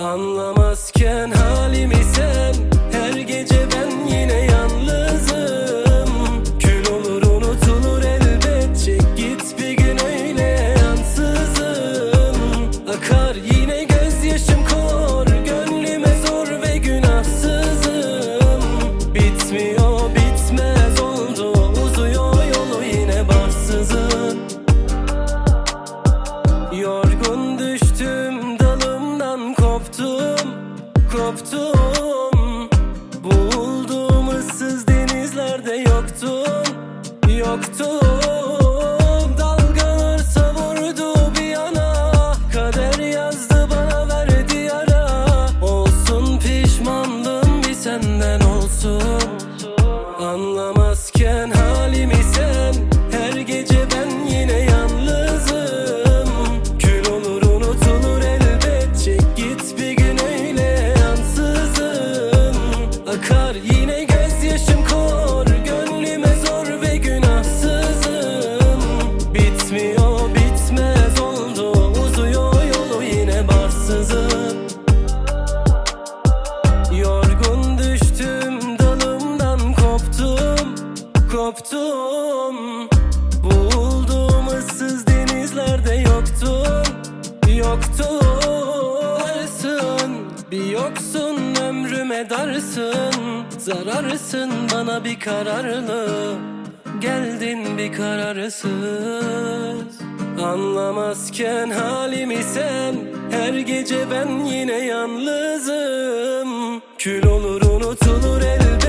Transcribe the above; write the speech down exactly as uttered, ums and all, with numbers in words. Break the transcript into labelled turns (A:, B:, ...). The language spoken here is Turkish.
A: Anlamazken halimi sen, her gece ben yine yalnızım. Kül olur unutulur elbet, çek git bir gün öyle ansızın. Akar yine gözyaşım kor, gönlüme zor ve günahsızım. Bitmiyor bitmez oldu, uzuyor yolu yine bahtsızın. Yorgun düştüm dalımdan koptum, koptum. Boğuldum ıssız denizlerde yoktum, yoktum. Dalgalar savurdu bir yana, kader yazdı bana verdi yara. Olsun pişmanlığım bir senden olsun. Anlamazken halimi sen, her gece ben yine yalnızım. Kül olur unutulur elbet, çek git bir gün öyle ansızın. Akar yine gözyaşım kor, gönlüme zor ve günahsızım. Bitmiyor bitmez oldu, uzuyor yolu yine bahtsızım. Yorgun düştüm dalımdan koptum, koptum. Boğuldum ıssız denizlerde yoktum, yoktum. Varsın bir yoksun, ömrüme darsın. Zararsın bana bir kararlı, geldin bir kararsız. Anlamazken halimi sen, her gece ben yine yalnızım. Kül olur unutulur elbet,